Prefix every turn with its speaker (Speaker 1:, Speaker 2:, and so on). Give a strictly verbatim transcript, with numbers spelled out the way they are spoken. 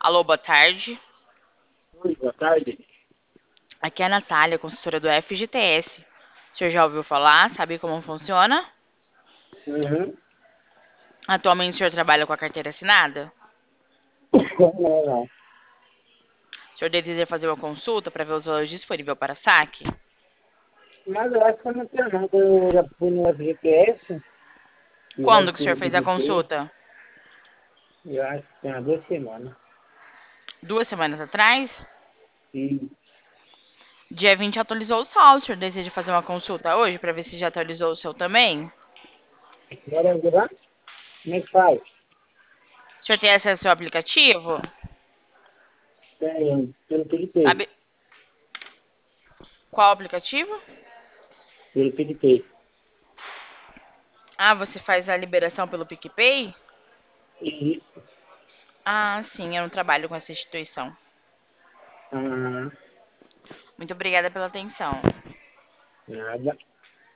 Speaker 1: Alô, boa tarde.
Speaker 2: Oi, boa tarde.
Speaker 1: Aqui é a Natália, consultora do F G T S. O senhor já ouviu falar? Sabe como funciona?
Speaker 2: Uhum.
Speaker 1: Atualmente o senhor trabalha com a carteira assinada?
Speaker 2: Não, não.
Speaker 1: O senhor deseja fazer uma consulta para ver os valores disponíveis para saque?
Speaker 2: Mas eu acho que eu não tenho não. Eu já fui no F G P S, e
Speaker 1: Quando
Speaker 2: deve
Speaker 1: que o
Speaker 2: ser
Speaker 1: senhor
Speaker 2: o
Speaker 1: fez a
Speaker 2: F G P,
Speaker 1: consulta?
Speaker 2: eu acho que tem há duas semanas.
Speaker 1: Duas semanas atrás?
Speaker 2: E
Speaker 1: Dia vinte atualizou o saldo. O senhor deseja fazer uma consulta hoje para ver se já atualizou o seu também?
Speaker 2: agora eu lá? Como é que faz?
Speaker 1: O senhor tem acesso ao aplicativo?
Speaker 2: Tem, pelo PicPay.
Speaker 1: Sabe qual aplicativo?
Speaker 2: Pelo PicPay.
Speaker 1: Ah, você faz a liberação pelo PicPay?
Speaker 2: E,
Speaker 1: Ah, sim, eu não trabalho com essa instituição.
Speaker 2: ah,
Speaker 1: Muito obrigada pela atenção.
Speaker 2: nada.